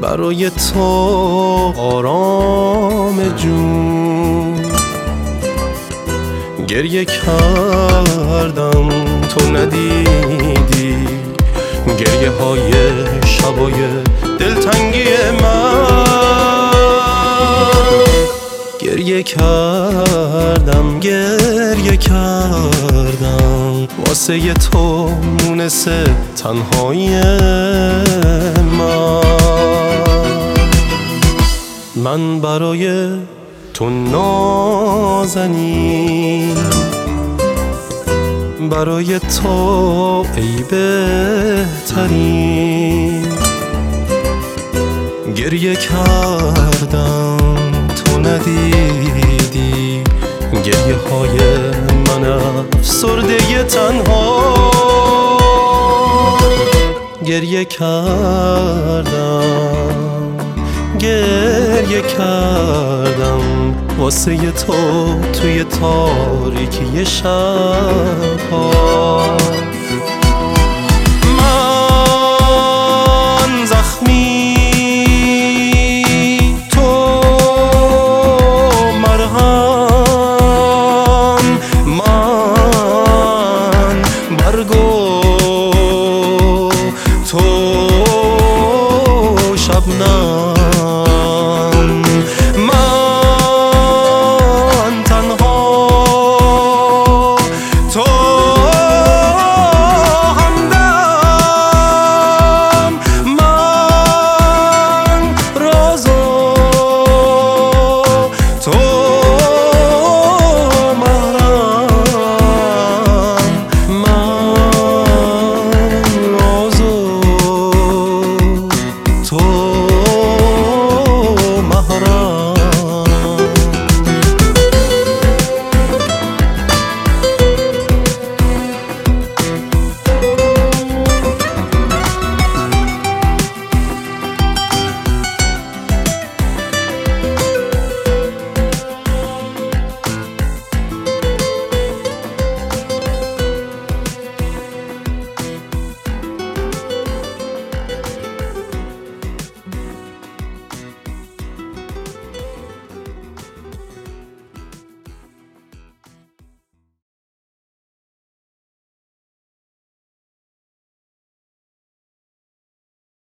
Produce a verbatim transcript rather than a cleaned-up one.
برای تو آرام جون گریه کردم تو ندیدی گریه های شبای دلتنگی من گریه کردم گریه کردم واسه تو مونس تنهایی من من برای تو نازنین برای تو ای بهترین گریه کردم تو ندیدی گریه های من افسرده تنها گریه کردم گریه کردم واسه تو توی تاریکی شب‌ها من زخمی تو مرهم من برگو تو شبنم